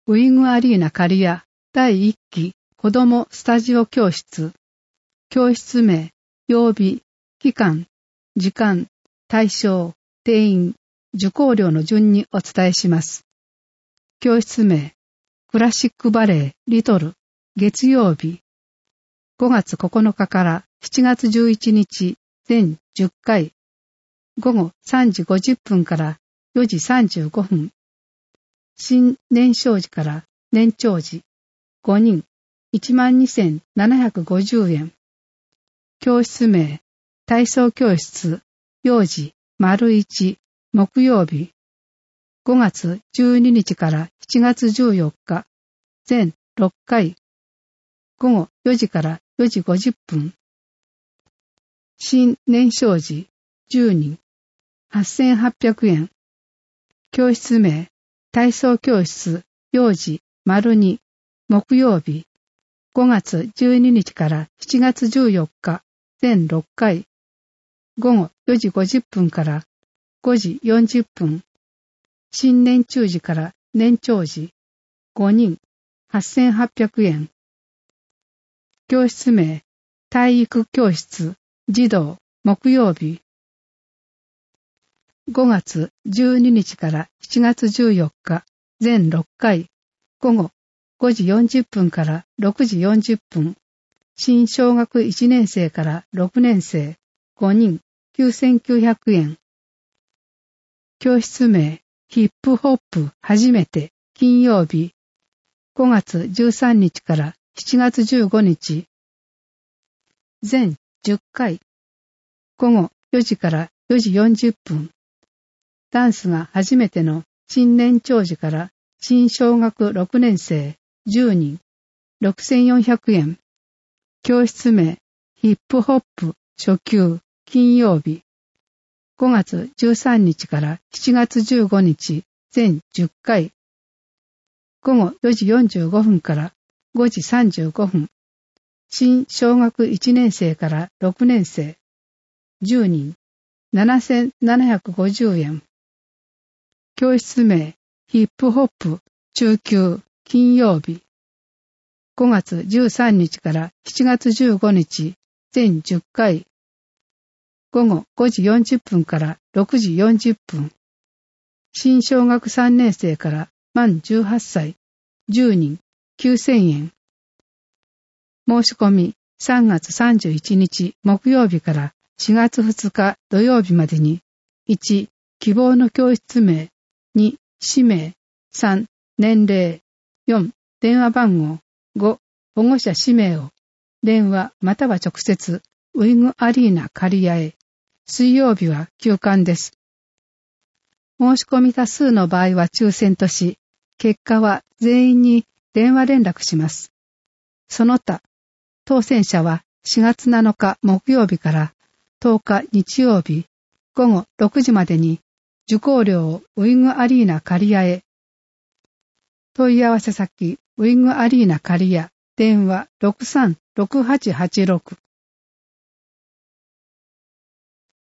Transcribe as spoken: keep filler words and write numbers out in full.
ウイグアリーナカリアだいいっき子どもスタジオ教室。教室名、曜日、期間、時間、対象、定員、受講料の順にお伝えします。教室名、クラシックバレエリトル、月曜日。ごがつここのかからしちがつじゅういちにち全じゅっかい。ごごさんじごじゅっぷんからよじさんじゅうごふん。新年少時から年長時。ごにん、いちまんにせんななひゃくごじゅうえん。教室名、体操教室、幼児、丸一、木曜日。ごがつじゅうににちからしちがつじゅうよっか、全ろっかい。ごごよじからよじごじゅっぷん。新年少時、じゅうにん、はっせんはっぴゃくえん。教室名、体操教室、幼児、丸に、木曜日。ごがつじゅうににちからしちがつじゅうよっか、全ろっかい。ごごよじごじゅっぷんからごじよんじゅっぷん。新年中時から年長時。ごにん、はっせんはっぴゃくえん。教室名、体育教室、児童、木曜日。ごがつじゅうににちからしちがつじゅうよっか、全ろっかい。ごごごじよんじゅっぷんからろくじよんじゅっぷん。新小学いちねんせいからろくねんせい、ごにん、きゅうせんきゅうひゃくえん。教室名、ヒップホップ初めて、金曜日。ごがつじゅうさんにちからしちがつじゅうごにち。全じゅっかい。ごごよじからよじよんじゅっぷん。ダンスが初めての新年長時から新小学ろくねんせいじゅうにん、ろくせんよんひゃくえん。教室名、ヒップホップ初級、金曜日。ごがつじゅうさんにちからしちがつじゅうごにち、全じゅっかい。ごごよじよんじゅうごふんからごじさんじゅうごふん。新小学いちねんせいからろくねんせい、じゅうにん、ななせんななひゃくごじゅうえん。教室名、ヒップホップ中級、金曜日。ごがつじゅうさんにちからしちがつじゅうごにち、全じゅっかい。ごごごじよんじゅっぷんからろくじよんじゅっぷん。新小学さんねんせいから満じゅうはっさい、じゅうにん、きゅうせんえん。申し込みさんがつさんじゅういちにち木曜日からしがつふつか土曜日までに、いち、希望の教室名、に、氏名、さん、年齢、よん、電話番号、ご、保護者氏名を、電話または直接、ウイグアリーナ刈谷へ。水曜日は休館です。申し込み多数の場合は抽選とし、結果は全員に電話連絡します。その他、当選者はしがつなのか木曜日からとおか日曜日ごごろくじまでに受講料をウイグアリーナ刈谷へ。問い合わせ先、ウイグアリーナ刈谷、電話ろくさんろくはちはちろく。